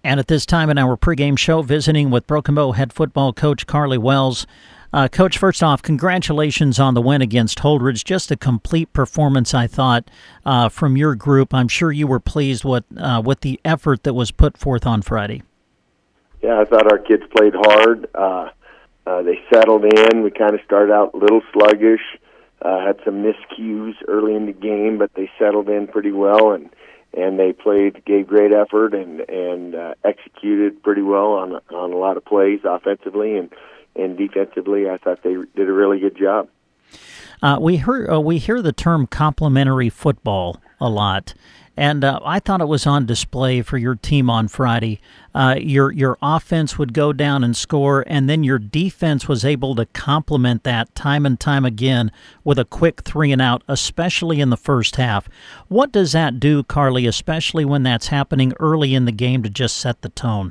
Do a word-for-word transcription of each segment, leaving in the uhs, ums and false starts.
And at this time in our pregame show, visiting with Broken Bow head football coach Carly Wells. Uh, Coach, first off, congratulations on the win against Holdridge. Just a complete performance, I thought, uh, from your group. I'm sure you were pleased with, uh, with the effort that was put forth on Friday. Yeah, I thought our kids played hard. Uh, uh, they settled in. We kind of started out a little sluggish, uh, had some miscues early in the game, but they settled in pretty well, and and they played, gave great effort, and and uh, executed pretty well on on a lot of plays offensively and and defensively. I thought they did a really good job. Uh, we hear uh, we hear the term complementary football a lot, and uh, I thought it was on display for your team on Friday. Uh, your your offense would go down and score, and then your defense was able to complement that time and time again with a quick three and out, especially in the first half. What does that do, Carly, especially when that's happening early in the game to just set the tone?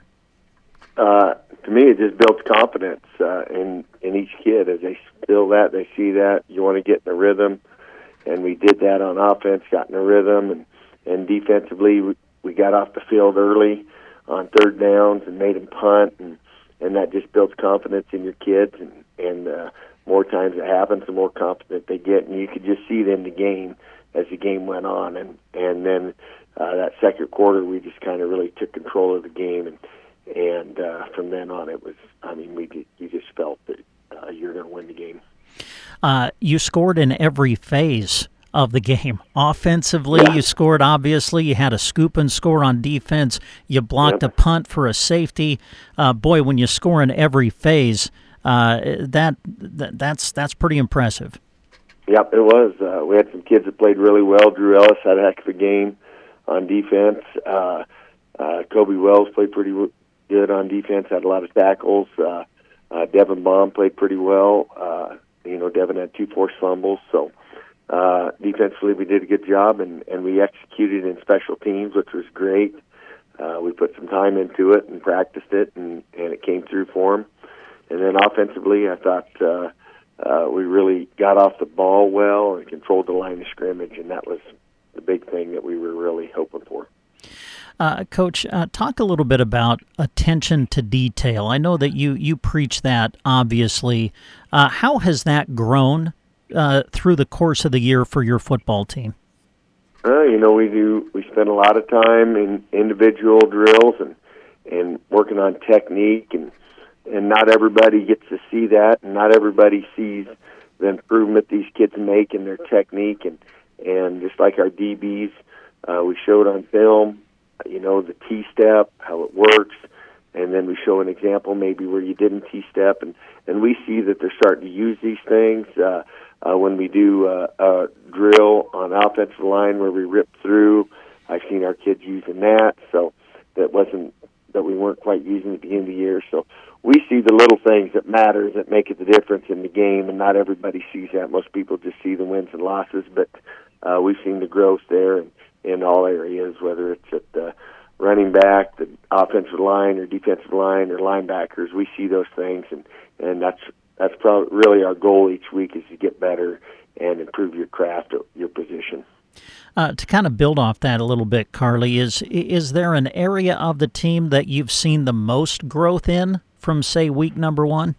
Uh, to me, it just builds confidence uh, in in each kid. As they feel that, they see that, you want to get in a rhythm, and we did that on offense, got in a rhythm, and, and defensively, we, we got off the field early on third downs and made them punt, and, and that just builds confidence in your kids, and, and uh, more times it happens, the more confident they get, and you could just see it in the game as the game went on, and, and then uh, that second quarter, we just kind of really took control of the game, and And uh, from then on, it was, I mean, we you just felt that uh, you're going to win the game. Uh, you scored in every phase of the game. Offensively, yeah. you scored, obviously. You had a scoop and score on defense. You blocked yep. a punt for a safety. Uh, boy, when you score in every phase, uh, that, that that's that's pretty impressive. Yep, it was. Uh, we had some kids that played really well. Drew Ellis had a heck of a game on defense. Uh, uh, Kobe Wells played pretty good on defense, had a lot of tackles. Uh, uh, Devin Baum played pretty well. Uh, you know, Devin had two forced fumbles. So uh, defensively, we did a good job, and, and we executed in special teams, which was great. Uh, we put some time into it and practiced it, and, and it came through for them. And then offensively, I thought uh, uh, we really got off the ball well and controlled the line of scrimmage, and that was the big thing that we were really hoping for. Uh, Coach, uh, talk a little bit about attention to detail. I know that you, you preach that, obviously. Uh, how has that grown uh, through the course of the year for your football team? Uh, you know, we do. We spend a lot of time in individual drills and, and working on technique, and and not everybody gets to see that, and not everybody sees the improvement these kids make in their technique. And, and just like our D Bs, uh, we showed on film, you know, the T-step, how it works, and then we show an example maybe where you didn't T-step, and, and we see that they're starting to use these things. Uh, uh, when we do uh, a drill on offensive line where we rip through, I've seen our kids using that, so that wasn't, that we weren't quite using at the beginning of the year. So we see the little things that matter, that make it the difference in the game, and not everybody sees that. Most people just see the wins and losses, but uh, we've seen the growth there, and in all areas, whether it's at the running back, the offensive line, or defensive line, or linebackers. We see those things, and, and that's that's probably really our goal each week, is to get better and improve your craft or your position. Uh, to kind of build off that a little bit, Carly, is is there an area of the team that you've seen the most growth in from, say, week number one?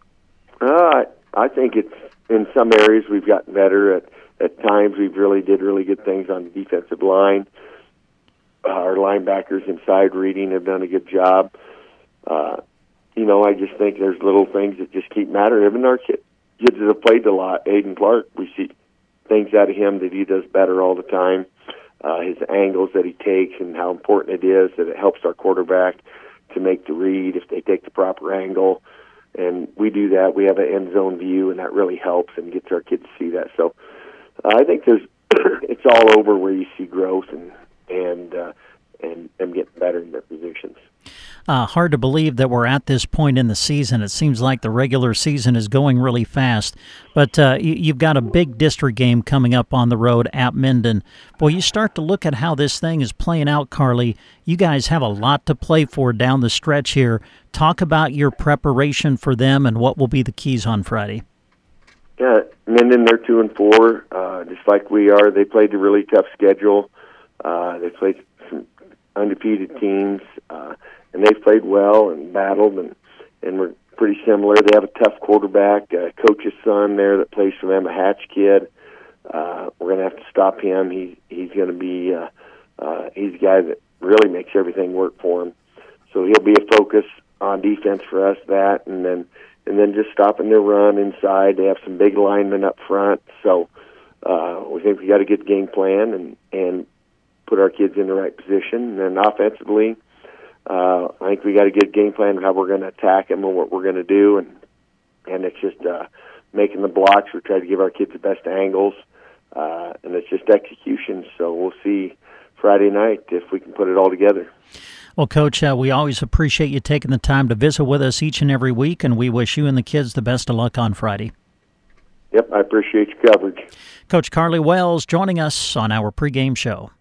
Uh, I think it's in some areas we've gotten better at. At times, we've really did really good things on the defensive line. Uh, our linebackers inside reading have done a good job. Uh, you know, I just think there's little things that just keep mattering. Even our kids, kids that have played a lot, Aiden Clark, we see things out of him that he does better all the time. Uh, his angles that he takes, and how important it is that it helps our quarterback to make the read if they take the proper angle. And we do that. We have an end zone view, and that really helps and gets our kids to see that. So I think there's it's all over where you see growth and and uh, and them getting better in their positions. Uh, hard to believe that we're at this point in the season. It seems like the regular season is going really fast. But uh, you, you've got a big district game coming up on the road at Minden. Boy, you start to look at how this thing is playing out, Carly. You guys have a lot to play for down the stretch here. Talk about your preparation for them and what will be the keys on Friday. Yeah, Minden, they're two and four, uh, just like we are. They played a really tough schedule. Uh, they played some undefeated teams, uh, and they've played well and battled, and and we're pretty similar. They have a tough quarterback, uh, coach's son there that plays for them, a Hatch kid. Uh, we're going to have to stop him. He he's going to be uh, uh, he's a guy that really makes everything work for him. So he'll be a focus on defense for us. That and then and then just stopping their run inside. They have some big linemen up front, so uh, we think we got a good game plan and and put our kids in the right position. And then offensively, uh, I think we got a good game plan of how we're going to attack them and what we're going to do, and and it's just uh, making the blocks. We try to give our kids the best angles. Uh, and it's just execution, so we'll see Friday night if we can put it all together. Well, Coach, uh, we always appreciate you taking the time to visit with us each and every week, and we wish you and the kids the best of luck on Friday. Yep, I appreciate your coverage. Coach Carly Wells joining us on our pregame show.